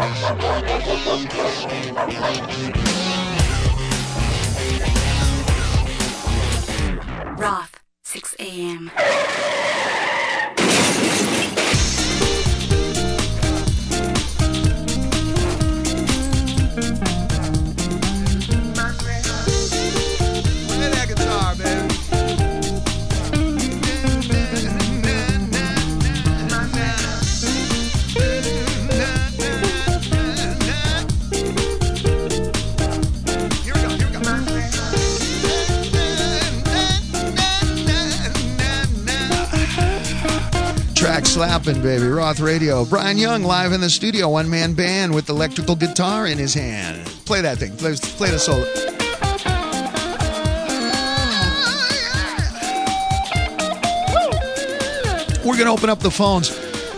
Roth, 6 a.m. Play that guitar, baby. Here we go, here we go. Track slapping, baby. Roth Radio. Brian Young live in the studio. One-man band with electrical guitar in his hand. Play that thing. Play the solo. We're going to open up the phones.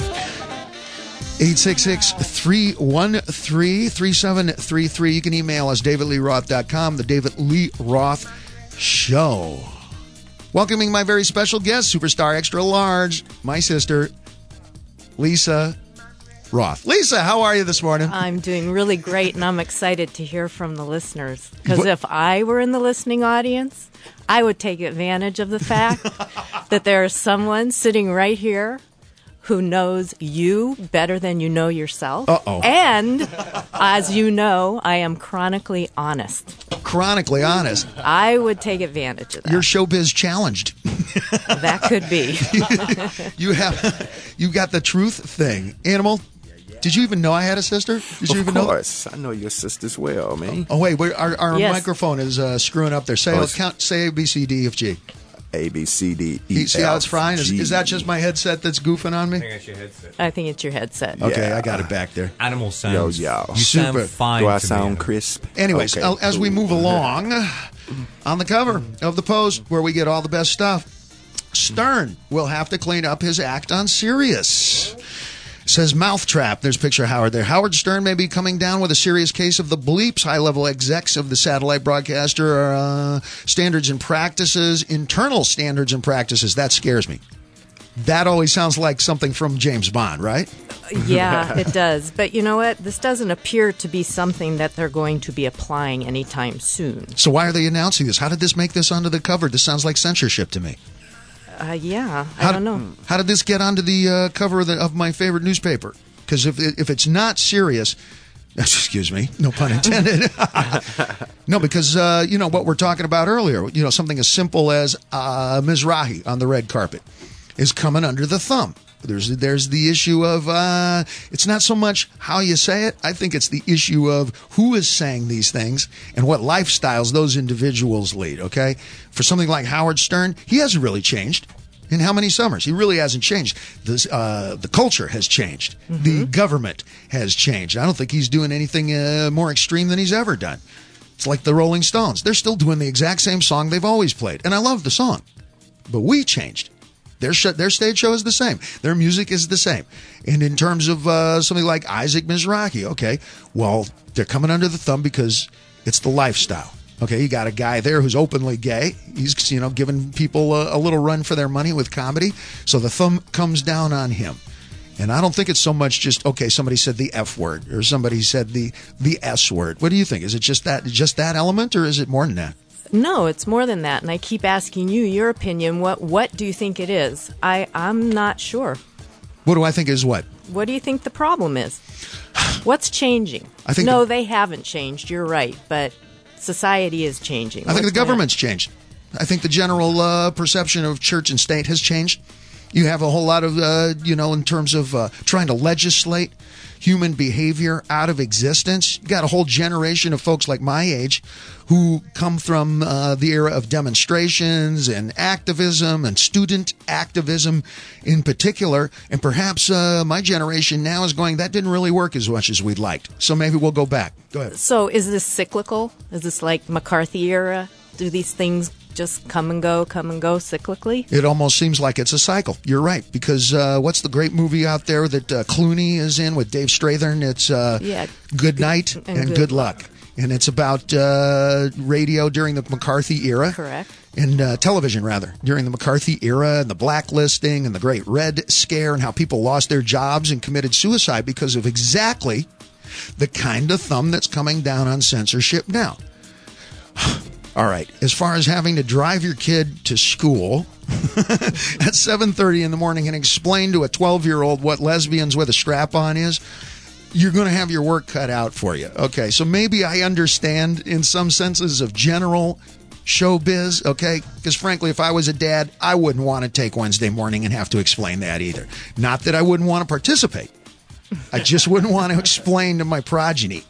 866-313-3733. You can email us, davidleeroth.com, the David Lee Roth Show. Welcoming my very special guest, superstar extra large, my sister, Lisa Roth. Lisa, how are you this morning? I'm doing really great, and I'm excited to hear from the listeners. Because if I were in the listening audience, I would take advantage of the fact that there is someone sitting right here who knows you better than you know yourself. Uh-oh. And, as you know, I am chronically honest. Chronically honest. I would take advantage of that. You're showbiz challenged. That could be. You got the truth thing. Animal, did you even know I had a sister? Did you even know? Of course. I know your sister's well, man. Oh, wait. Our Yes. microphone is screwing up there. Say A, B, C, D, F, G. A, B, C, D, E, You see how it's F, frying? G. Is that just my headset that's goofing on me? I think that's your headset. I think it's your headset. Okay, Yeah. I got it back there. Animal sounds. Yo. You sound Super. fine. Do I to sound me. crisp? Anyways, Okay, as we cool. move along, on the cover of the Post, where we get all the best stuff, Stern will have to clean up his act on Sirius. Says Mouthtrap. There's a picture of Howard there. Howard Stern may be coming down with a serious case of the bleeps. High-level execs of the satellite broadcaster standards and practices, internal standards and practices. That scares me. That always sounds like something from James Bond, right? Yeah, it does. But you know what? This doesn't appear to be something that they're going to be applying anytime soon. So why are they announcing this? How did this make this onto the cover? This sounds like censorship to me. Yeah, I don't know. How did this get onto the cover of my favorite newspaper? Because if it's not serious, excuse me, no pun intended. No, because what we're talking about earlier, something as simple as Mizrahi on the red carpet is coming under the thumb. There's the issue of it's not so much how you say it. I think it's the issue of who is saying these things and what lifestyles those individuals lead, okay? For something like Howard Stern, he hasn't really changed. In how many summers? He really hasn't changed. The culture has changed. Mm-hmm. The government has changed. I don't think he's doing anything more extreme than he's ever done. It's like the Rolling Stones. They're still doing the exact same song they've always played. And I love the song. But we changed. Their stage show is the same. Their music is the same. And in terms of something like Isaac Mizrahi, okay, well, they're coming under the thumb because it's the lifestyle. Okay, you got a guy there who's openly gay. He's, giving people a little run for their money with comedy. So the thumb comes down on him. And I don't think it's so much just, okay, somebody said the F word or somebody said the S word. What do you think? Is it just that element, or is it more than that? No, it's more than that. And I keep asking you your opinion. What do you think it is? I'm not sure. What do I think is what? What do you think the problem is? What's changing? No, they haven't changed. You're right. But society is changing. I think the government's changed. I think the general perception of church and state has changed. You have a whole lot of, in terms of trying to legislate human behavior out of existence. You got a whole generation of folks like my age who come from the era of demonstrations and activism and student activism in particular. And perhaps my generation now is going, that didn't really work as much as we'd liked. So maybe we'll go back. Go ahead. So is this cyclical? Is this like McCarthy era? Do these things just come and go cyclically? It almost seems like it's a cycle. You're right, because what's the great movie out there that Clooney is in with Dave Strathern? It's Good Night and Good Luck. And it's about radio during the McCarthy era. Correct. And television, rather, during the McCarthy era and the blacklisting and the Great Red Scare and how people lost their jobs and committed suicide because of exactly The kind of thumb that's coming down on censorship now. All right, as far as having to drive your kid to school at 7:30 in the morning and explain to a 12-year-old what lesbians with a strap-on is, you're going to have your work cut out for you. Okay, so maybe I understand in some senses of general showbiz, okay? Because frankly, if I was a dad, I wouldn't want to take Wednesday morning and have to explain that either. Not that I wouldn't want to participate. I just wouldn't want to explain to my progeny.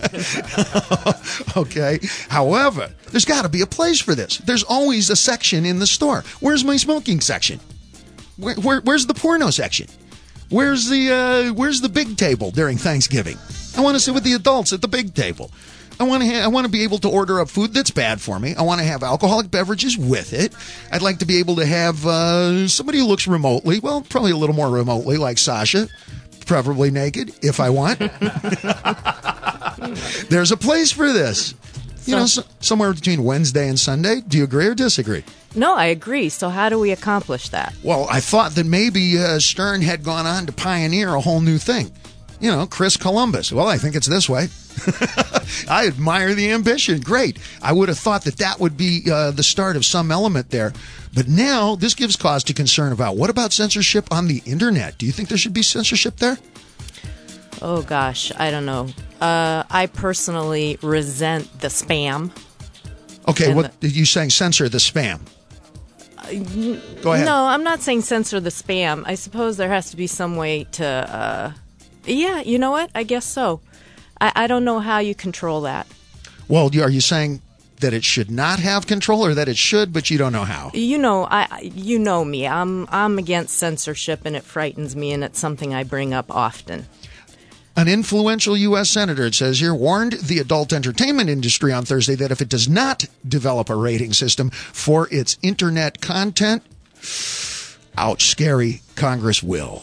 Okay? However, there's got to be a place for this. There's always a section in the store. Where's my smoking section? Where's the porno section? Where's the big table during Thanksgiving? I want to sit with the adults at the big table. I want to be able to order up food that's bad for me. I want to have alcoholic beverages with it. I'd like to be able to have somebody who looks remotely, well, probably a little more remotely, like Sasha, preferably naked, if I want. There's a place for this. Somewhere between Wednesday and Sunday. Do you agree or disagree? No, I agree. So how do we accomplish that? Well, I thought that maybe Stern had gone on to pioneer a whole new thing. Chris Columbus. Well, I think it's this way. I admire the ambition. Great. I would have thought that would be the start of some element there. But now this gives cause to concern about what about censorship on the internet? Do you think there should be censorship there? Oh, gosh. I don't know. I personally resent the spam. Okay, what are you saying? Censor the spam. Go ahead. No, I'm not saying censor the spam. I suppose there has to be some way to... yeah, you know what? I guess so. I don't know how you control that. Well, are you saying that it should not have control, or that it should, but you don't know how? You know me. I'm against censorship, and it frightens me, and it's something I bring up often. An influential U.S. senator, it says here, warned the adult entertainment industry on Thursday that if it does not develop a rating system for its internet content, ouch, scary, Congress will.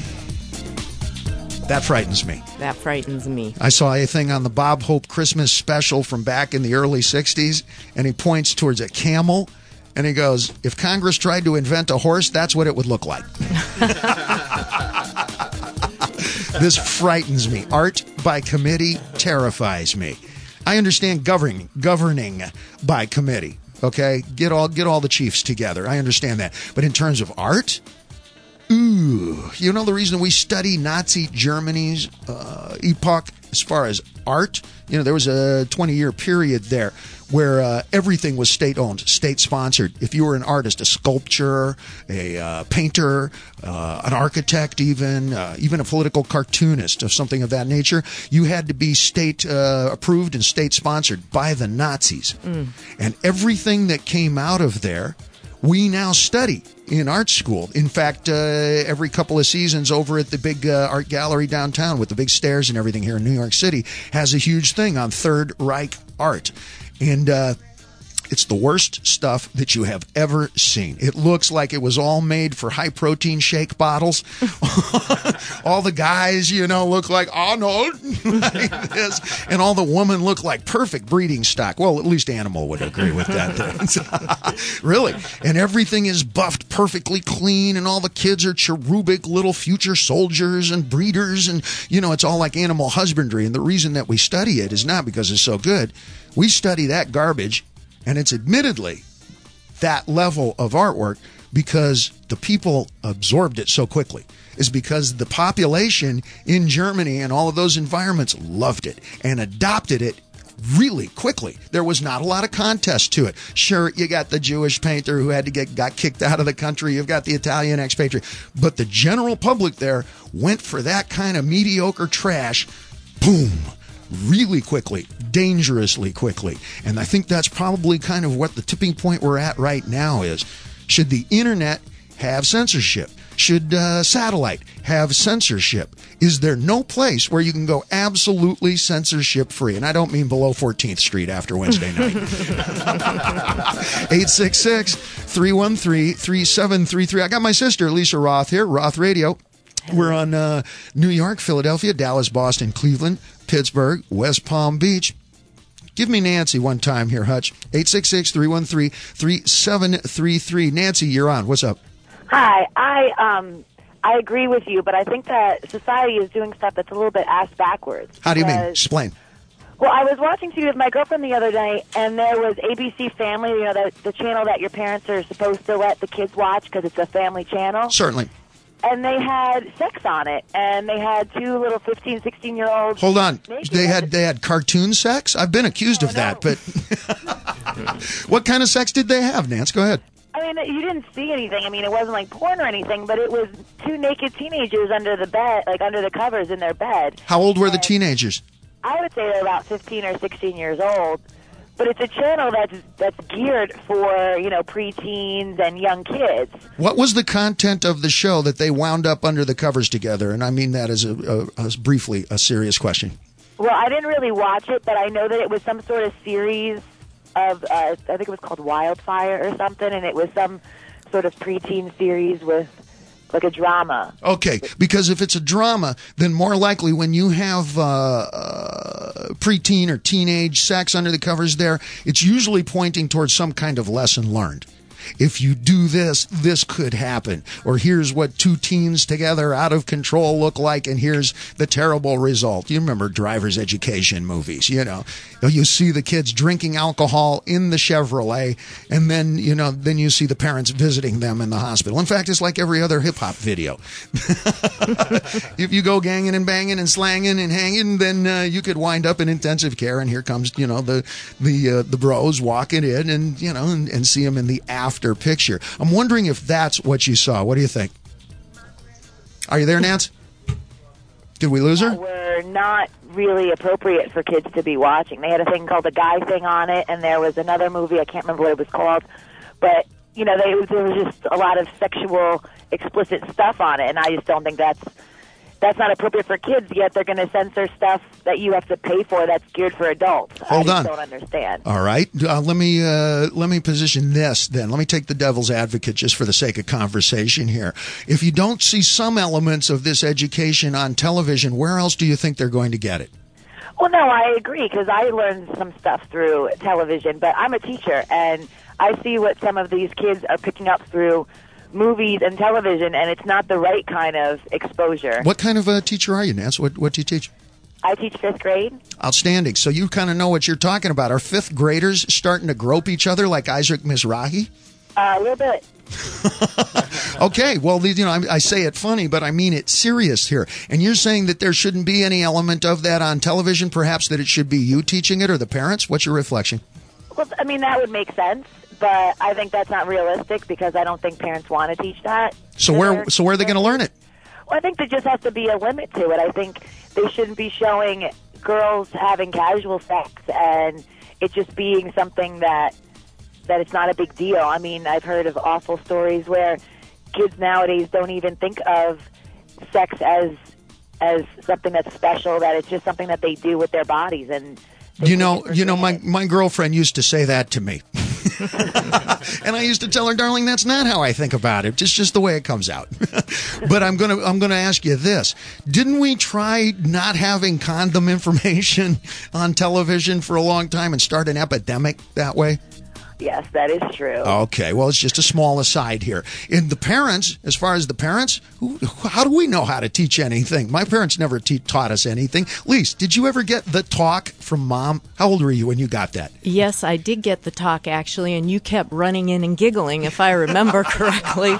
That frightens me. That frightens me. I saw a thing on the Bob Hope Christmas special from back in the early 60s, and he points towards a camel, and he goes, if Congress tried to invent a horse, that's what it would look like. This frightens me. Art by committee terrifies me. I understand governing by committee, okay? Get all the chiefs together. I understand that. But in terms of art... Ooh, the reason we study Nazi Germany's epoch as far as art? There was a 20-year period there where everything was state-owned, state-sponsored. If you were an artist, a sculptor, a painter, an architect even a political cartoonist of something of that nature, you had to be state-approved and state-sponsored by the Nazis. And everything that came out of there, we now study in art school. In fact, every couple of seasons over at the big art gallery downtown with the big stairs and everything here in New York City has a huge thing on Third Reich art. And it's the worst stuff that you have ever seen. It looks like it was all made for high-protein shake bottles. All the guys, look like Arnold, like this. And all the women look like perfect breeding stock. Well, at least Animal would agree with that. Really. And everything is buffed perfectly clean, and all the kids are cherubic little future soldiers and breeders. And, it's all like animal husbandry. And the reason that we study it is not because it's so good. We study that garbage. And it's admittedly that level of artwork because the people absorbed it so quickly. Is because the population in Germany and all of those environments loved it and adopted it really quickly. There was not a lot of contest to it. Sure, you got the Jewish painter who got kicked out of the country. You've got the Italian expatriate. But the general public there went for that kind of mediocre trash. Boom. Really quickly, dangerously quickly. And I think that's probably kind of what the tipping point we're at right now is. Should the internet have censorship? Should satellite have censorship? Is there no place where you can go absolutely censorship free? And I don't mean below 14th Street after Wednesday night. 866-313-3733. I got my sister, Lisa Roth, here, Roth Radio. We're on New York, Philadelphia, Dallas, Boston, Cleveland, Pittsburgh, West Palm Beach. Give me Nancy one time here, Hutch. 866-313-3733. Nancy, you're on. What's up? Hi. I agree with you, but I think that society is doing stuff that's a little bit ass backwards. How do you mean? Explain. Well, I was watching TV with my girlfriend the other night, and there was ABC Family, you know, the channel that your parents are supposed to let the kids watch because it's a family channel. Certainly. And they had sex on it, and they had two little 15, 16-year-olds. Hold on. naked. They had cartoon sex? I've been accused of that, but what kind of sex did they have, Nance? Go ahead. I mean, you didn't see anything. I mean, it wasn't like porn or anything, but it was two naked teenagers under the bed, like under the covers in their bed. How old were the teenagers? I would say they're about 15 or 16 years old. But it's a channel that's geared for, you know, preteens and young kids. What was the content of the show that they wound up under the covers together? And I mean that as briefly a serious question. Well, I didn't really watch it, but I know that it was some sort of series of, I think it was called Wildfire or something, and it was some sort of preteen series with, like, a drama. Okay, because if it's a drama, then more likely when you have preteen or teenage sex under the covers there, it's usually pointing towards some kind of lesson learned. If you do this, this could happen. Or here's what two teens together out of control look like, and here's the terrible result. You remember driver's education movies, you know. You see the kids drinking alcohol in the Chevrolet, and then, you know, then you see the parents visiting them in the hospital. In fact, it's like every other hip-hop video. If you go ganging and banging and slanging and hanging, then you could wind up in intensive care, and here comes, you know, the bros walking in and, you know, and see them in the after picture. I'm wondering if that's what you saw. What do you think? Are you there, Nance? Did we lose her? Were not really appropriate for kids to be watching. They had a thing called The Guy Thing on it, and there was another movie, I can't remember what it was called, but, you know, there was just a lot of sexual, explicit stuff on it, and I just don't think that's not appropriate for kids, yet they're going to censor stuff that you have to pay for that's geared for adults. Hold on. I don't understand. All right. Let me position this then. Let me take the devil's advocate just for the sake of conversation here. If you don't see some elements of this education on television, where else do you think they're going to get it? Well, no, I agree, because I learned some stuff through television, but I'm a teacher, and I see what some of these kids are picking up through movies and television, and it's not the right kind of exposure. What kind of a teacher are you, Nance? What do you teach? I teach 5th grade. Outstanding. So you kind of know what you're talking about. Are 5th graders starting to grope each other like Isaac Mizrahi? A little bit. Okay, well, you know, I say it funny, but I mean it serious here. And you're saying that there shouldn't be any element of that on television, perhaps that it should be you teaching it or the parents? What's your reflection? Well, I mean, that would make sense, but I think that's not realistic because I don't think parents want to teach that. So where are they going to learn it? Well, I think there just has to be a limit to it. I think they shouldn't be showing girls having casual sex and it just being something that it's not a big deal. I mean, I've heard of awful stories where kids nowadays don't even think of sex as something that's special, that it's just something that they do with their bodies. And you know, my girlfriend used to say that to me. And I used to tell her, darling, that's not how I think about it. It's just the way it comes out. But I'm gonna ask you this. Didn't we try not having condom information on television for a long time and start an epidemic that way? Yes, that is true. Okay, well, it's just a small aside here. In the parents, as far as the parents, how do we know how to teach anything? My parents never taught us anything. Lise, did you ever get the talk from Mom? How old were you when you got that? Yes, I did get the talk, actually, and you kept running in and giggling, if I remember correctly.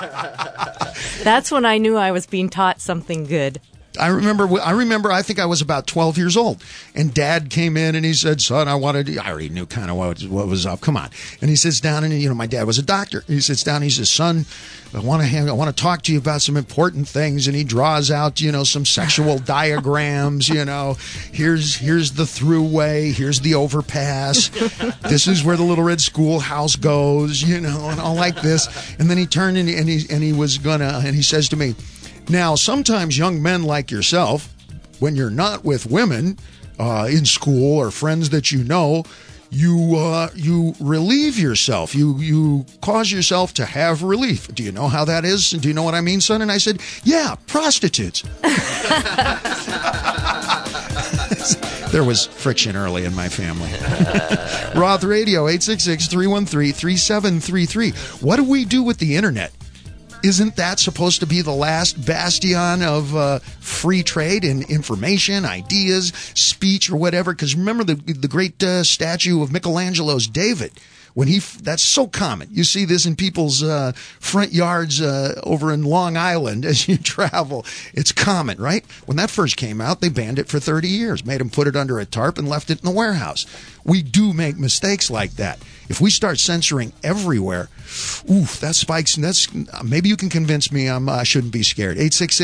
That's when I knew I was being taught something good. I remember, I think I was about 12 years old, and Dad came in and he said, son, I already knew kind of what was up. Come on. And he sits down and, you know, my dad was a doctor. He sits down and he says, son, I want to talk to you about some important things. And he draws out, you know, some sexual diagrams, you know, here's the throughway, here's the overpass. This is where the Little Red Schoolhouse goes, you know, and all like this. And then he turned and he says to me, now, sometimes young men like yourself, when you're not with women in school or friends that you know, you relieve yourself. You cause yourself to have relief. Do you know how that is? Do you know what I mean, son? And I said, yeah, prostitutes. There was friction early in my family. Roth Radio, 866-313-3733. What do we do with the internet? Isn't that supposed to be the last bastion of free trade and information, ideas, speech, or whatever? Because remember the great statue of Michelangelo's David. That's so common. You see this in people's front yards over in Long Island as you travel. It's common, right? When that first came out, they banned it for 30 years, made them put it under a tarp and left it in the warehouse. We do make mistakes like that. If we start censoring everywhere, that spikes. Maybe you can convince me I shouldn't be scared.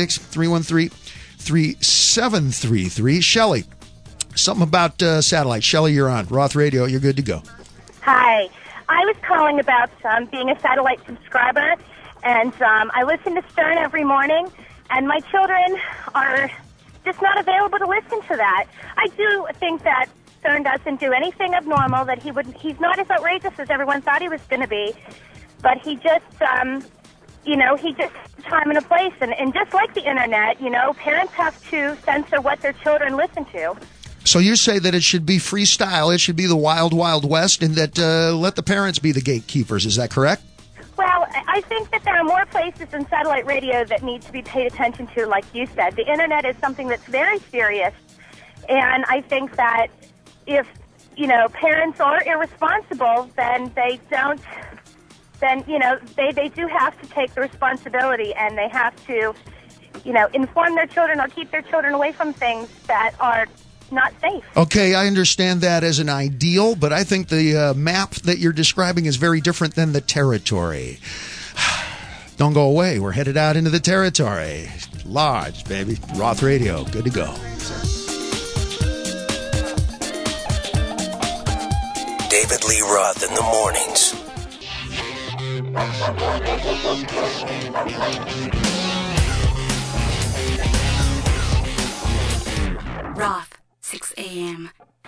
866-313-3733. Shelley, something about satellite. Shelley, you're on. Roth Radio, you're good to go. Hi. I was calling about being a satellite subscriber, and I listen to Stern every morning, and my children are just not available to listen to that. I do think that Stern doesn't do anything abnormal, that he's not as outrageous as everyone thought he was going to be, but he just, he just time and a place, and just like the Internet, parents have to censor what their children listen to. So you say that it should be freestyle, it should be the wild, wild west, and that let the parents be the gatekeepers. Is that correct? Well, I think that there are more places in satellite radio that need to be paid attention to, like you said. The Internet is something that's very serious, and I think that if, parents are irresponsible, then they don't, then, they do have to take the responsibility, and they have to, inform their children or keep their children away from things that are not safe. Okay, I understand that as an ideal, but I think the map that you're describing is very different than the territory. Don't go away. We're headed out into the territory. Large, baby. Roth Radio. Good to go. David Lee Roth in the mornings. Roth, 6 a.m.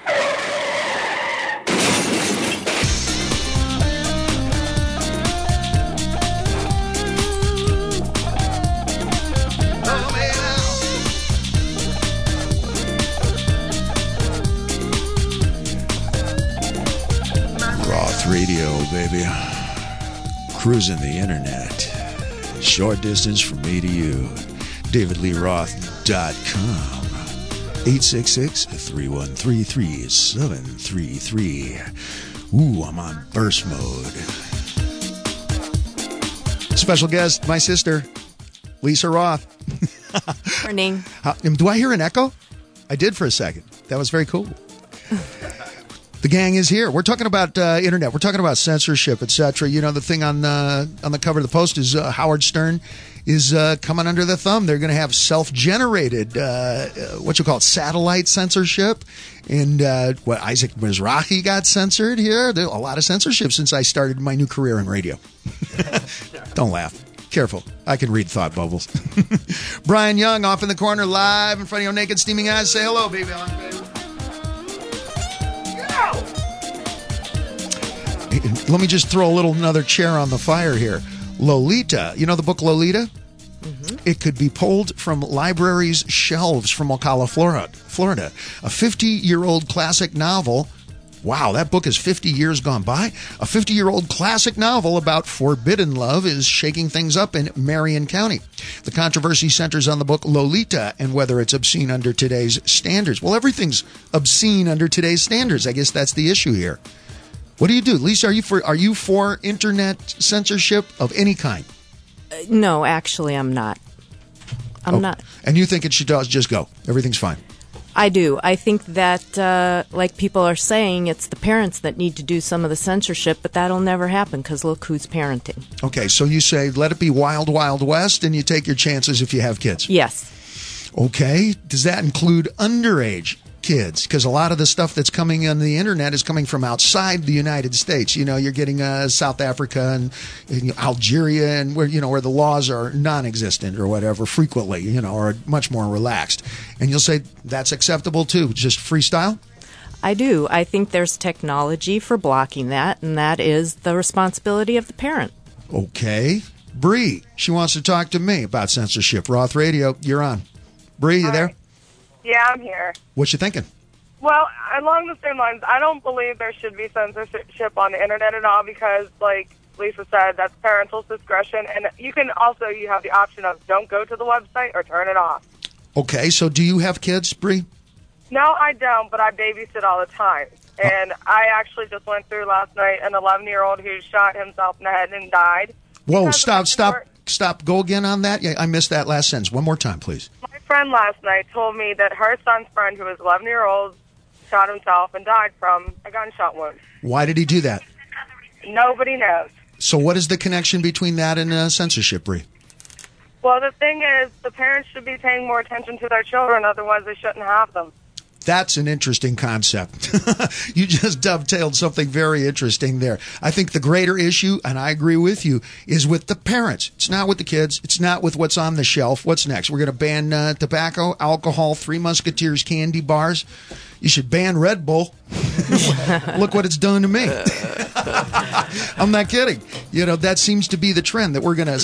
Roth Radio, baby. Cruising the Internet. Short distance from me to you. DavidLeeRoth.com. 866-313-3733. Ooh, I'm on burst mode. Special guest, my sister, Lisa Roth. Morning. Do I hear an echo? I did for a second. That was very cool. The gang is here. We're talking about internet. We're talking about censorship, etc. The thing on the cover of the Post is Howard Stern is coming under the thumb. They're going to have self-generated, satellite censorship. And Isaac Mizrahi got censored here. There's a lot of censorship since I started my new career in radio. Don't laugh. Careful. I can read thought bubbles. Brian Young off in the corner, live in front of your naked, steaming eyes. Say hello, baby. Let me just throw another chair on the fire here. Lolita, you know the book Lolita? Mm-hmm. It could be pulled from libraries' shelves from Ocala, Florida. A 50-year-old classic novel. Wow, that book is 50 years gone by. A 50-year-old classic novel about forbidden love is shaking things up in Marion County. The controversy centers on the book Lolita and whether it's obscene under today's standards. Well, everything's obscene under today's standards. I guess that's the issue here. What do you do? Lisa, are you for internet censorship of any kind? No, actually, I'm not. I'm not. And you think it should just go? Everything's fine? I do. I think that, like people are saying, it's the parents that need to do some of the censorship, but that'll never happen because look who's parenting. Okay, so you say let it be wild, wild west, and you take your chances if you have kids? Yes. Okay. Does that include underage kids? Because a lot of the stuff that's coming on the internet is coming from outside the United States. You're getting South Africa and Algeria, and where the laws are non-existent or whatever frequently, or much more relaxed. And you'll say that's acceptable too, just freestyle? I do. I think there's technology for blocking that, and that is the responsibility of the parent. Okay. Bree, she wants to talk to me about censorship. Roth Radio, you're on. Bree, you there? Yeah, I'm here. What you thinking? Well, along the same lines, I don't believe there should be censorship on the internet at all because, Lisa said, that's parental discretion. And you have the option of don't go to the website or turn it off. Okay, so do you have kids, Bree? No, I don't, but I babysit all the time. And I actually just went through last night an 11-year-old who shot himself in the head and died. Whoa, stop. Go again on that. Yeah, I missed that last sentence. One more time, please. My friend last night told me that her son's friend, who was 11-year-old, shot himself and died from a gunshot wound. Why did he do that? Nobody knows. So what is the connection between that and censorship, Bree? Well, the thing is, the parents should be paying more attention to their children, otherwise they shouldn't have them. That's an interesting concept. You just dovetailed something very interesting there. I think the greater issue, and I agree with you, is with the parents. It's not with the kids. It's not with what's on the shelf. What's next? We're going to ban tobacco, alcohol, Three Musketeers candy bars. You should ban Red Bull. Look what it's done to me. I'm not kidding. That seems to be the trend, that we're going to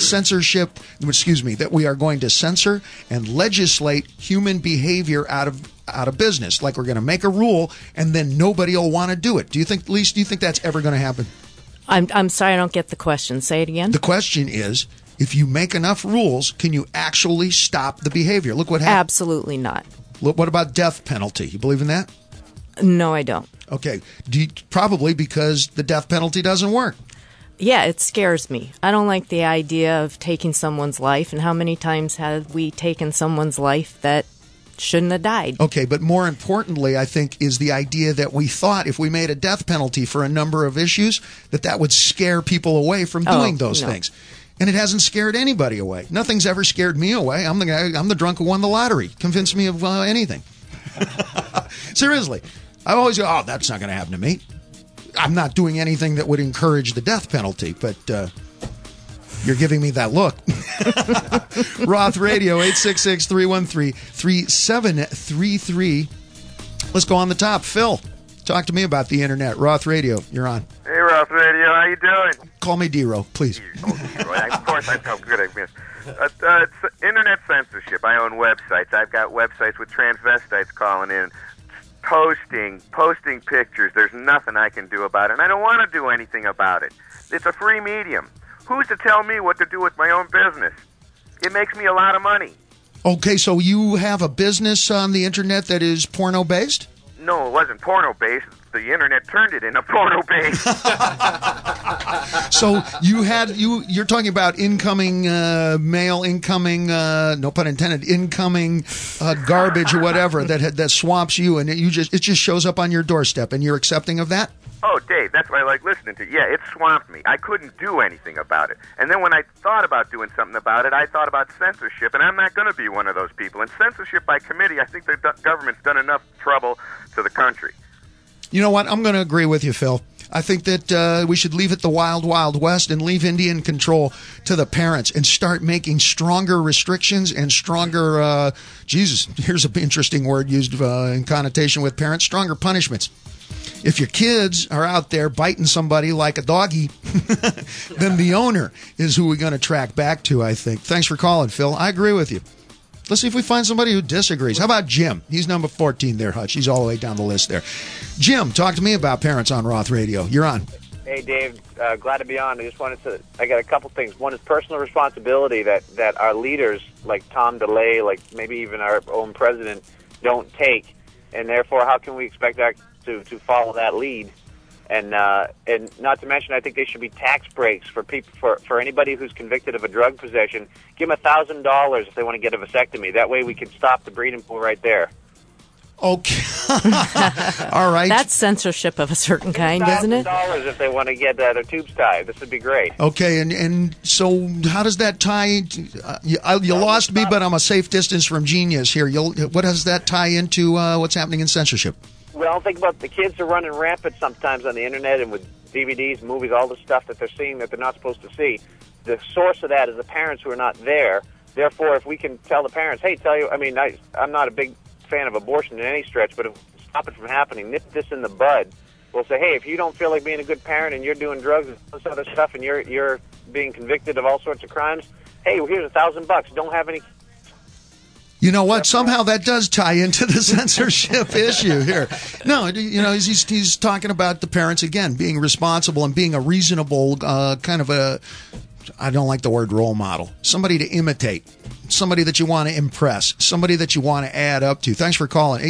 that we are going to censor and legislate human behavior out of business. Like we're going to make a rule and then nobody will want to do it. Do you think that's ever going to happen? I'm sorry, I don't get the question. Say it again. The question is, if you make enough rules, can you actually stop the behavior? Look what happened. Absolutely not. Look, what about death penalty? You believe in that? No, I don't. Okay. Probably because the death penalty doesn't work. Yeah, it scares me. I don't like the idea of taking someone's life. And how many times have we taken someone's life that shouldn't have died? Okay, but more importantly, I think, is the idea that we thought if we made a death penalty for a number of issues, that would scare people away from doing those things. And it hasn't scared anybody away. Nothing's ever scared me away. I'm the drunk who won the lottery. Convince me of anything. Seriously. I always go, that's not going to happen to me. I'm not doing anything that would encourage the death penalty, but you're giving me that look. Roth Radio, 866-313-3733. Let's go on the top. Phil, talk to me about the internet. Roth Radio, you're on. Hey, Roth Radio, how you doing? Call me D-Ro, please. Of course, I know. Good, it's internet censorship. I own websites. I've got websites with transvestites calling in, posting pictures. There's nothing I can do about it, and I don't want to do anything about it. It's a free medium. Who's to tell me what to do with my own business? It makes me a lot of money. Okay, so you have a business on the internet that is porno-based? No, it wasn't porno-based. The internet turned it into porno-based. So you're talking about incoming mail, no pun intended, incoming garbage or whatever that swamps you, and it just shows up on your doorstep, and you're accepting of that? Oh, Dave, that's why I like listening to you. Yeah, it swamped me. I couldn't do anything about it. And then when I thought about doing something about it, I thought about censorship, and I'm not going to be one of those people. And censorship by committee, I think the government's done enough trouble to the country. You know what? I'm going to agree with you, Phil. I think that we should leave it the wild, wild west and leave Indian control to the parents and start making stronger restrictions and stronger, here's an interesting word used in connotation with parents, stronger punishments. If your kids are out there biting somebody like a doggy, then the owner is who we're going to track back to, I think. Thanks for calling, Phil. I agree with you. Let's see if we find somebody who disagrees. How about Jim? He's number 14 there, Hutch. He's all the way down the list there. Jim, talk to me about parents on Roth Radio. You're on. Hey, Dave. Glad to be on. I got a couple things. One is personal responsibility that our leaders, like Tom DeLay, like maybe even our own president, don't take. And therefore, how can we expect that to follow that lead? And not to mention, I think there should be tax breaks for people for anybody who's convicted of a drug possession. Give them $1,000 if they want to get a vasectomy. That way, we can stop the breeding pool right there. Okay, all right. That's censorship of a certain kind, isn't it? $1,000 if they want to get their tubes tied. This would be great. Okay, and so how does that tie? You lost me, but I'm a safe distance from genius here. What does that tie into what's happening in censorship? Well, think about the kids are running rampant sometimes on the internet and with DVDs, movies, all the stuff that they're seeing that they're not supposed to see. The source of that is the parents who are not there. Therefore, if we can tell the parents, hey, I'm not a big fan of abortion in any stretch, but if stop it from happening, nip this in the bud. We'll say, hey, if you don't feel like being a good parent and you're doing drugs and all this other stuff and you're being convicted of all sorts of crimes, hey, well, here's $1,000. Don't have any. You know what? Somehow that does tie into the censorship issue here. No, he's talking about the parents, again, being responsible and being a reasonable kind of a, I don't like the word role model, somebody to imitate, somebody that you want to impress, somebody that you want to add up to. Thanks for calling.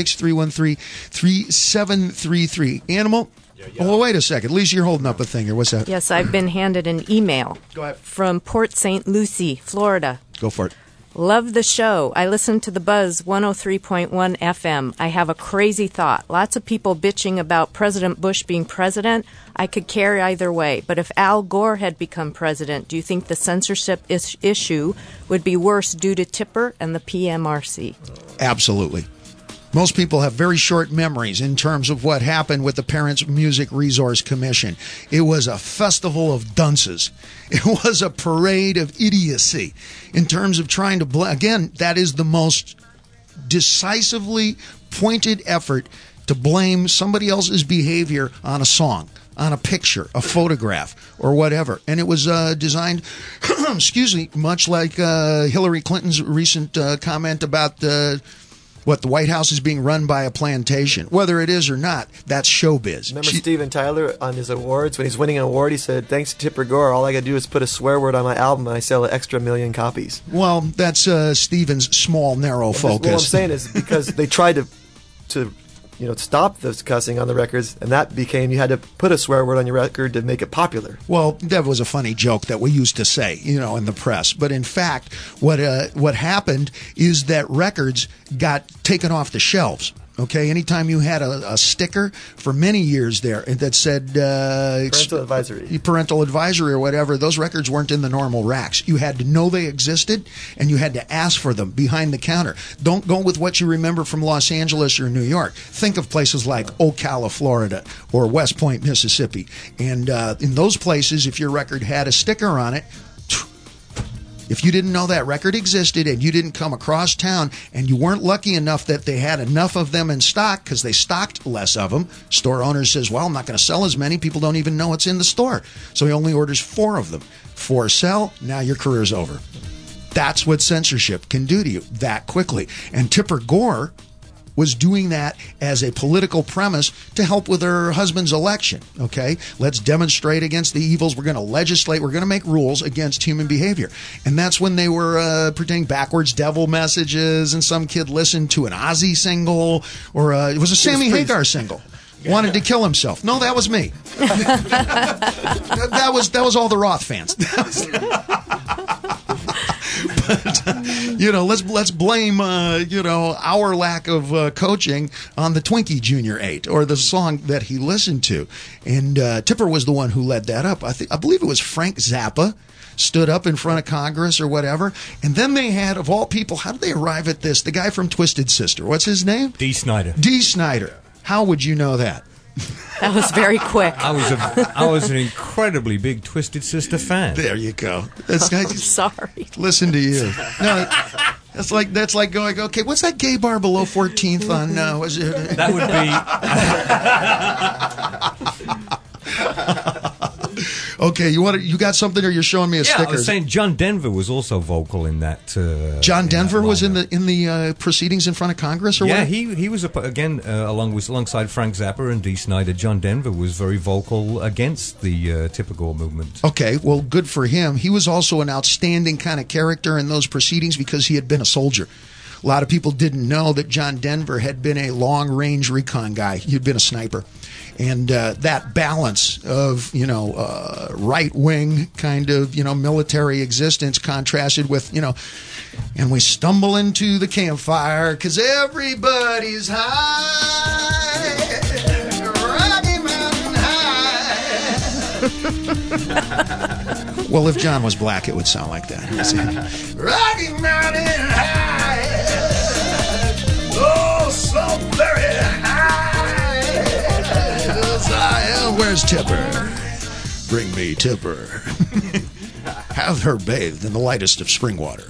866-313-3733. Animal? Yeah. Well, wait a second. Lisa, you're holding up a thing here. What's that? Yes, I've been handed an email. Go ahead. From Port St. Lucie, Florida. Go for it. Love the show. I listen to the Buzz 103.1 FM. I have a crazy thought. Lots of people bitching about President Bush being president. I could care either way. But if Al Gore had become president, do you think the censorship issue would be worse due to Tipper and the PMRC? Absolutely. Most people have very short memories in terms of what happened with the Parents Music Resource Commission. It was a festival of dunces. It was a parade of idiocy in terms of trying to again, that is the most decisively pointed effort to blame somebody else's behavior on a song, on a picture, a photograph, or whatever. And it was designed, excuse me, much like Hillary Clinton's recent comment about the White House is being run by a plantation. Whether it is or not, that's showbiz. Remember Steven Tyler on his awards? When he's winning an award, he said, thanks to Tipper Gore, all I got to do is put a swear word on my album and I sell an extra 1 million copies. Well, that's Steven's small, narrow focus. What I'm saying is because they tried to stop this cussing on the records, and that became you had to put a swear word on your record to make it popular. Well, that was a funny joke that we used to say, in the press. But in fact, what happened is that records got taken off the shelves. Okay, anytime you had a sticker for many years there that said parental advisory or whatever, those records weren't in the normal racks. You had to know they existed, and you had to ask for them behind the counter. Don't go with what you remember from Los Angeles or New York. Think of places like Ocala, Florida, or West Point, Mississippi. And in those places, if your record had a sticker on it, if you didn't know that record existed and you didn't come across town and you weren't lucky enough that they had enough of them in stock because they stocked less of them, store owner says, well, I'm not going to sell as many. People don't even know it's in the store. So he only orders 4 of them. 4 sell, now your career's over. That's what censorship can do to you that quickly. And Tipper Gore was doing that as a political premise to help with her husband's election. Okay, let's demonstrate against the evils. We're going to legislate. We're going to make rules against human behavior. And that's when they were pretending backwards devil messages, and some kid listened to an Ozzy single, or it was a Sammy Hagar single. Wanted to kill himself. No, that was me. that was all the Roth fans. But, let's blame, our lack of coaching on the Twinkie Jr. ate or the song that he listened to. And Tipper was the one who led that up. I believe it was Frank Zappa stood up in front of Congress or whatever. And then they had, of all people, how did they arrive at this? The guy from Twisted Sister. What's his name? Dee Snider. Dee Snider. How would you know that? That was very quick. I was an incredibly big Twisted Sister fan. There you go. I'm sorry. Listen to you. No, that's like going, okay, what's that gay bar below 14th on? Was it? That would be. Okay, you got something, or you're showing me a sticker? I was saying John Denver was also vocal in that. John Denver was in the proceedings in front of Congress, or what? Yeah, he was alongside Frank Zappa and Dee Snider. John Denver was very vocal against the Tipper Gore movement. Okay, well, good for him. He was also an outstanding kind of character in those proceedings because he had been a soldier. A lot of people didn't know that John Denver had been a long-range recon guy. He'd been a sniper. And that balance of, right-wing kind of, military existence contrasted with, and we stumble into the campfire because everybody's high, Rocky Mountain High. Well, if John was black, it would sound like that. Rocky Mountain High, oh, so very high. Where's Tipper? Bring me Tipper. Have her bathed in the lightest of spring water.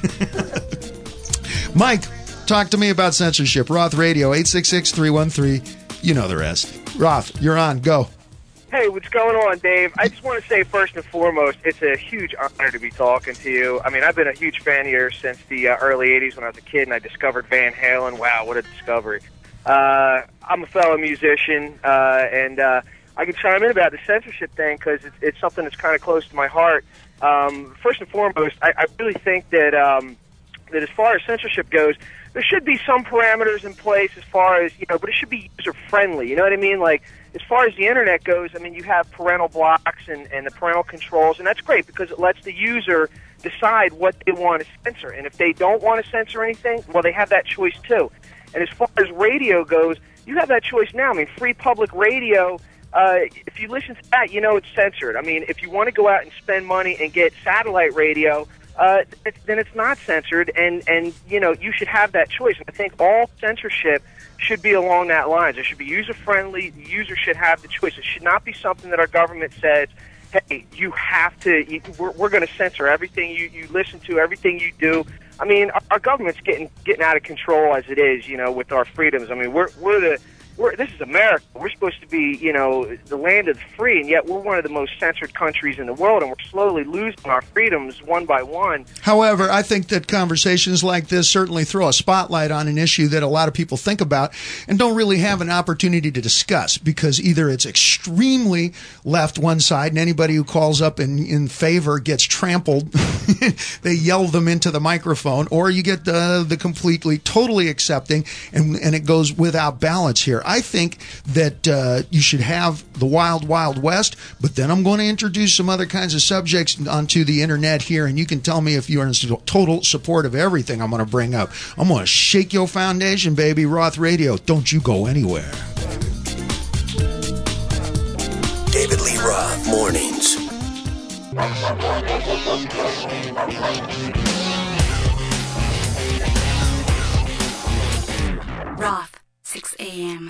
Mike, talk to me about censorship. Roth Radio, 866-313. You know the rest. Roth, you're on. Go. Hey, what's going on, Dave? I just want to say, first and foremost, it's a huge honor to be talking to you. I mean, I've been a huge fan of yours since the early 80s when I was a kid, and I discovered Van Halen. Wow, what a discovery. I'm a fellow musician, and I can chime in about the censorship thing because it's something that's kind of close to my heart. First and foremost, I really think that that as far as censorship goes, there should be some parameters in place as far as, but it should be user-friendly, you know what I mean? Like, as far as the Internet goes, I mean, you have parental blocks and the parental controls, and that's great because it lets the user decide what they want to censor. And if they don't want to censor anything, well, they have that choice too. And as far as radio goes, you have that choice now. I mean, free public radio, if you listen to that, it's censored. I mean, if you want to go out and spend money and get satellite radio, then it's not censored, and you should have that choice. And I think all censorship should be along that lines. It should be user-friendly. The user should have the choice. It should not be something that our government says, hey, you have to, we're going to censor everything you listen to, everything you do. I mean, our government's getting out of control as it is, with our freedoms. I mean, this is America. We're supposed to be, the land of the free, and yet we're one of the most censored countries in the world, and we're slowly losing our freedoms one by one. However, I think that conversations like this certainly throw a spotlight on an issue that a lot of people think about and don't really have an opportunity to discuss, because either it's extremely left one side, and anybody who calls up in favor gets trampled. They yell them into the microphone, or you get the completely, totally accepting, and it goes without balance here. I think that you should have the wild, wild west, but then I'm going to introduce some other kinds of subjects onto the internet here, and you can tell me if you're in total support of everything I'm going to bring up. I'm going to shake your foundation, baby. Roth Radio. Don't you go anywhere. David Lee Roth, Mornings. Roth, 6 a.m.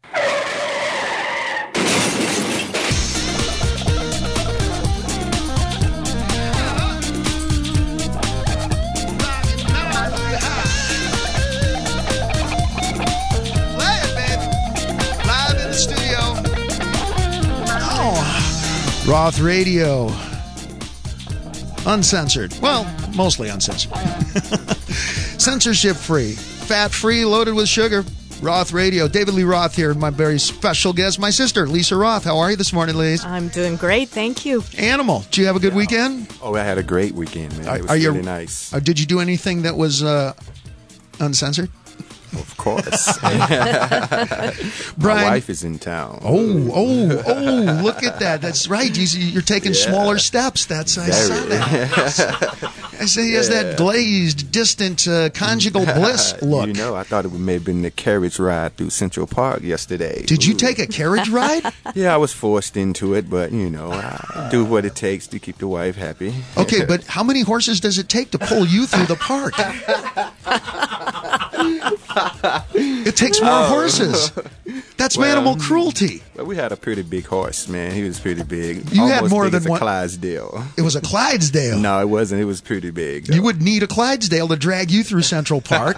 Roth Radio. Uncensored. Well, mostly uncensored. Censorship free. Fat free, loaded with sugar. Roth Radio. David Lee Roth here, my very special guest, my sister, Lisa Roth. How are you this morning, Lise? I'm doing great, thank you. Animal, did you have a good weekend? Oh, I had a great weekend, man. It was really nice. Did you do anything that was uncensored? Of course. Brian, my wife is in town. Oh, look at that. That's right. You're taking smaller steps. I saw that. I say he has that glazed, distant, conjugal bliss look. I thought it may have been the carriage ride through Central Park yesterday. Did you take a carriage ride? Yeah, I was forced into it, but, I do what it takes to keep the wife happy. Okay, but how many horses does it take to pull you through the park? It takes more horses. That's animal cruelty. Well, we had a pretty big horse, man. He was pretty big. You Almost had more big than as a one. Clydesdale. It was a Clydesdale. No, it wasn't. It was pretty big. Though. You would need a Clydesdale to drag you through Central Park.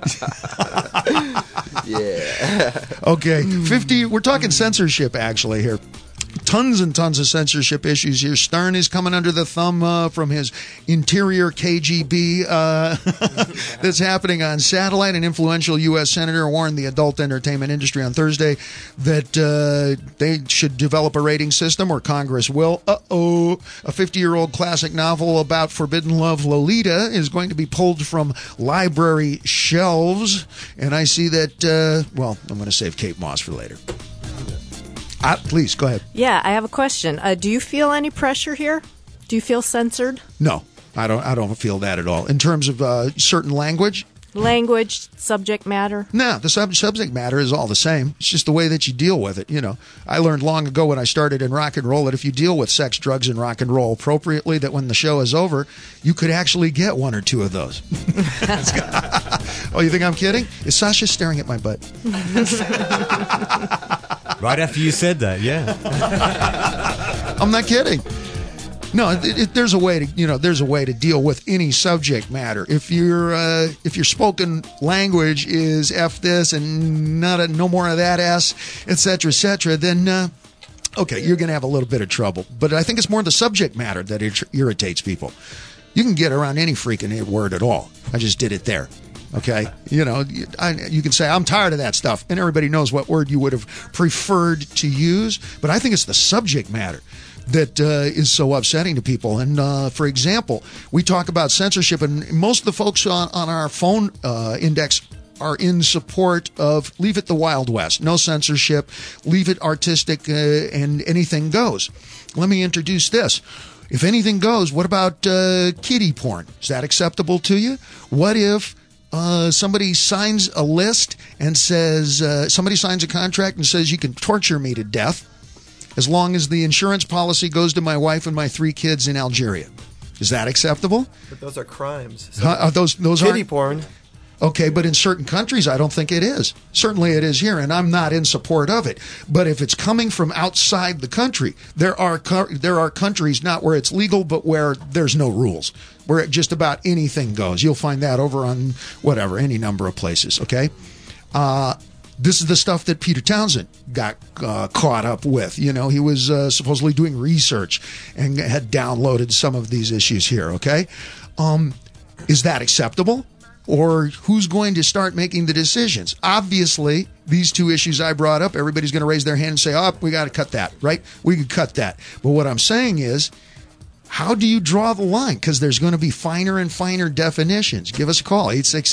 Yeah. Okay, 50. We're talking censorship actually here. Tons and tons of censorship issues here. Stern is coming under the thumb from his interior KGB that's happening on satellite. An influential U.S. senator warned the adult entertainment industry on Thursday that they should develop a rating system, or Congress will. A 50-year-old classic novel about forbidden love, Lolita, is going to be pulled from library shelves. And I see that, I'm going to save Kate Moss for later. Please, go ahead. Yeah, I have a question. Do you feel any pressure here? Do you feel censored? No, I don't feel that at all. In terms of certain language? Language, subject matter? No, the subject matter is all the same. It's just the way that you deal with it, I learned long ago when I started in rock and roll that if you deal with sex, drugs, and rock and roll appropriately, that when the show is over, you could actually get one or two of those. Oh, you think I'm kidding? Is Sasha staring at my butt? Right after you said that, yeah. I'm not kidding. No, there's a way to there's a way to deal with any subject matter. If your spoken language is F this and no more of that S, etc., then Okay, you're going to have a little bit of trouble. But I think it's more the subject matter that irritates people. You can get around any freaking word at all. I just did it there. Okay? You know, you can say, I'm tired of that stuff. And everybody knows what word you would have preferred to use. But I think it's the subject matter that is so upsetting to people. And, for example, we talk about censorship, and most of the folks on our phone index are in support of leave it the Wild West, no censorship, leave it artistic, and anything goes. Let me introduce this. If anything goes, what about kiddie porn? Is that acceptable to you? What if somebody signs a list and says, somebody signs a contract and says you can torture me to death as long as the insurance policy goes to my wife and my 3 kids in Algeria? Is that acceptable? But those are crimes. So those kiddie porn. Okay, but in certain countries, I don't think it is. Certainly it is here, and I'm not in support of it. But if it's coming from outside the country, there are countries not where it's legal, but where there's no rules, where just about anything goes. You'll find that over on whatever, any number of places, okay? This is the stuff that Peter Townsend got caught up with. You know, he was supposedly doing research and had downloaded some of these issues here, okay? Is that acceptable? Or who's going to start making the decisions? Obviously, these 2 issues I brought up, everybody's going to raise their hand and say, oh, we got to cut that, right? We could cut that. But what I'm saying is, how do you draw the line? Because there's going to be finer and finer definitions. Give us a call,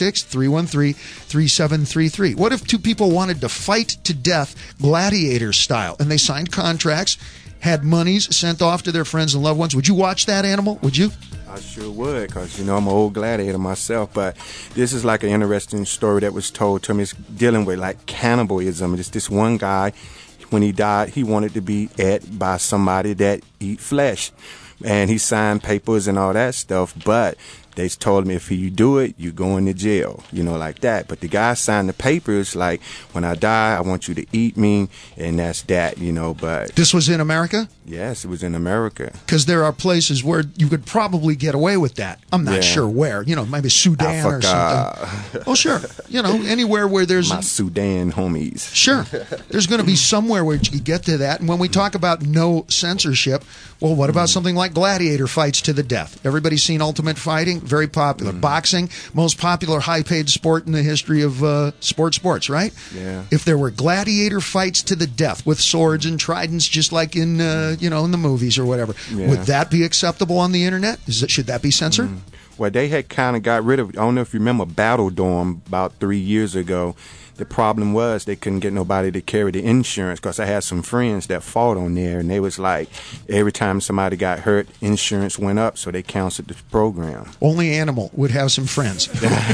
866-313-3733. What if 2 people wanted to fight to death gladiator style, and they signed contracts, had monies sent off to their friends and loved ones? Would you watch that, Animal? Would you? I sure would, because, you know, I'm an old gladiator myself. But this is like an interesting story that was told to me. It's dealing with, like, cannibalism. It's this one guy, when he died, he wanted to be ate by somebody that eat flesh. And he signed papers and all that stuff. But they told me if you do it, you go into jail, you know, like that. But the guy signed the papers like, when I die, I want you to eat me, and that's that, you know. But this was in America? Yes, it was in America. Because there are places where you could probably get away with that. I'm not sure where. You know, maybe Sudan or something. Oh, sure. You know, anywhere where there's... My Sudan homies. Sure. There's going to be somewhere where you can get to that. And when we talk about no censorship, well, what about something like gladiator fights to the death? Everybody's seen Ultimate Fighting? Very popular. Boxing, most popular high-paid sport in the history of sports, right? Yeah. If there were gladiator fights to the death with swords and tridents, just like in in the movies or whatever, would that be acceptable on the internet? Should that be censored? Well, they had kind of got rid of, I don't know if you remember Battle Dorm about 3 years ago. The problem was they couldn't get nobody to carry the insurance, because I had some friends that fought on there, and they was like, every time somebody got hurt, insurance went up, so they canceled the program. Only Animal would have some friends.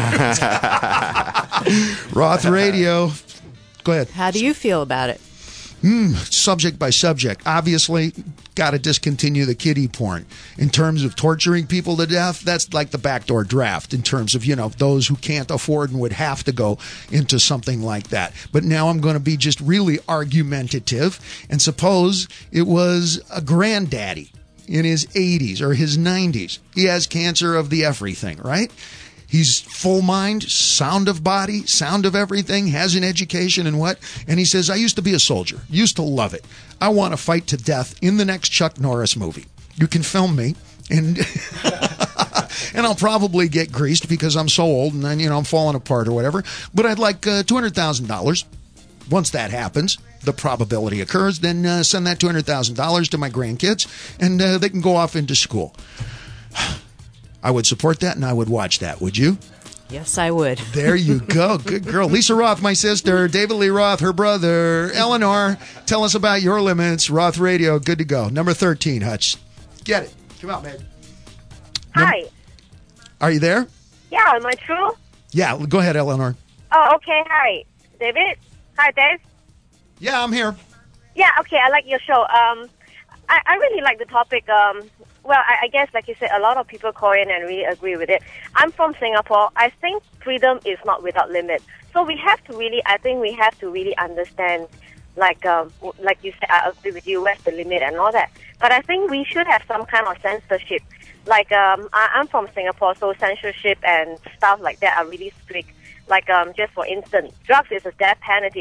Roth Radio. Go ahead. How do you feel about it? Subject by subject. Obviously, got to discontinue the kiddie porn. In terms of torturing people to death, that's like the backdoor draft in terms of, those who can't afford and would have to go into something like that. But now I'm going to be just really argumentative and suppose it was a granddaddy in his 80s or his 90s. He has cancer of the everything, right? He's full mind, sound of body, sound of everything, has an education and what? And he says, I used to be a soldier, used to love it. I want to fight to death in the next Chuck Norris movie. You can film me, and and I'll probably get greased because I'm so old and then, I'm falling apart or whatever. But I'd like $200,000. Once that happens, the probability occurs, then send that $200,000 to my grandkids, and they can go off into school. I would support that, and I would watch that. Would you? Yes, I would. There you go. Good girl. Lisa Roth, my sister. David Lee Roth, her brother. Eleanor, tell us about your limits. Roth Radio, good to go. Number 13, Hutch. Get it. Come out, man. Hi. Are you there? Yeah, am I true? Yeah, go ahead, Eleanor. Oh, okay. Hi, David. Hi, Dave. Yeah, I'm here. Yeah, okay. I like your show. I really like the topic. Well, I guess, like you said, a lot of people call in and really agree with it. I'm from Singapore. I think freedom is not without limit. So we have to really understand, like you said, I agree with you, where's the limit and all that. But I think we should have some kind of censorship. Like, I'm from Singapore, so censorship and stuff like that are really strict. Like, just for instance, drugs is a death penalty.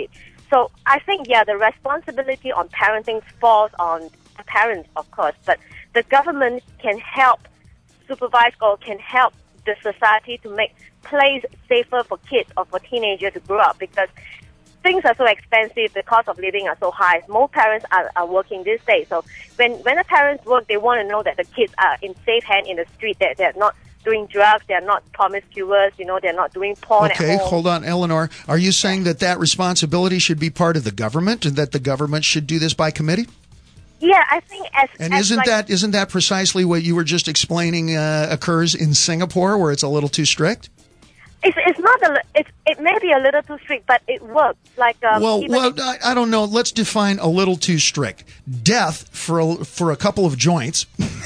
So I think, the responsibility on parenting falls on parents, of course, but the government can help supervise or can help the society to make place safer for kids or for teenagers to grow up, because things are so expensive, the cost of living are so high. Most parents are working these days. So when the parents work, they want to know that the kids are in safe hand in the street, that they're not doing drugs, they're not promiscuous, they're not doing porn Okay, at home. hold on, Eleanor. Are you saying that responsibility should be part of the government and that the government should do this by committee? Yeah, I think isn't that precisely what you were just explaining occurs in Singapore, where it's a little too strict? It's not it may be a little too strict, but it works. I don't know. Let's define a little too strict. Death for a couple of joints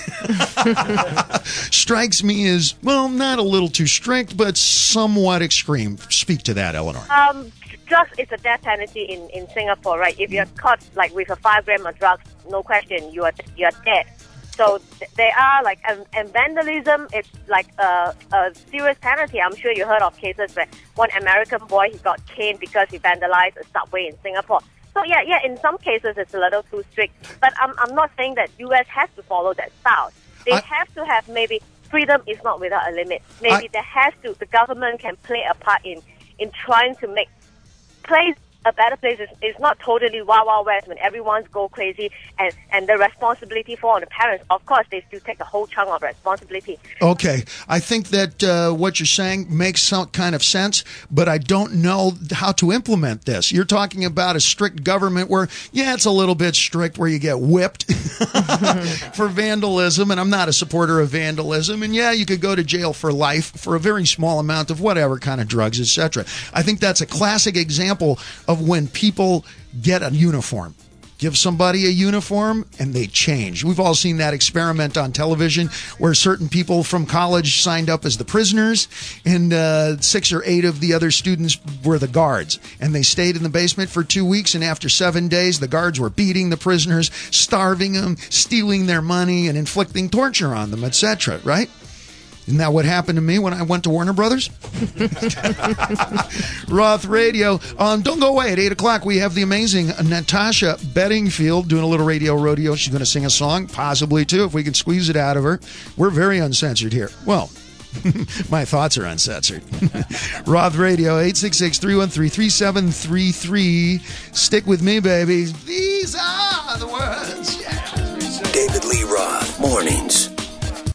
strikes me as, not a little too strict, but somewhat extreme. Speak to that, Eleanor. Drugs is a death penalty in Singapore, right? If you're caught with a 5 gram of drugs, no question, you're dead. So they are and vandalism, it's a serious penalty. I'm sure you heard of cases where one American boy, he got caned because he vandalized a subway in Singapore. So in some cases it's a little too strict. But I'm not saying that U.S. has to follow that style. They have to have maybe freedom is not without a limit. Maybe the government can play a part in trying to make place a better place. Is not totally wild, wild west when everyone's go crazy and the responsibility for on the parents. Of course, they still take the whole chunk of responsibility. Okay. I think that what you're saying makes some kind of sense, but I don't know how to implement this. You're talking about a strict government where, it's a little bit strict, where you get whipped for vandalism, and I'm not a supporter of vandalism, and you could go to jail for life for a very small amount of whatever kind of drugs, etc. I think that's a classic example of when people get a uniform. Give somebody a uniform and they change. We've all seen that experiment on television where certain people from college signed up as the prisoners and 6 or 8 of the other students were the guards. And they stayed in the basement for 2 weeks, and after 7 days, the guards were beating the prisoners, starving them, stealing their money, and inflicting torture on them, etc., right? Isn't that what happened to me when I went to Warner Brothers? Roth Radio. Don't go away. At 8 o'clock, we have the amazing Natasha Bedingfield doing a little radio rodeo. She's going to sing a song, possibly two, if we can squeeze it out of her. We're very uncensored here. Well, my thoughts are uncensored. Roth Radio, 866-313-3733. Stick with me, baby. These are the words. Yeah. David Lee Roth, mornings.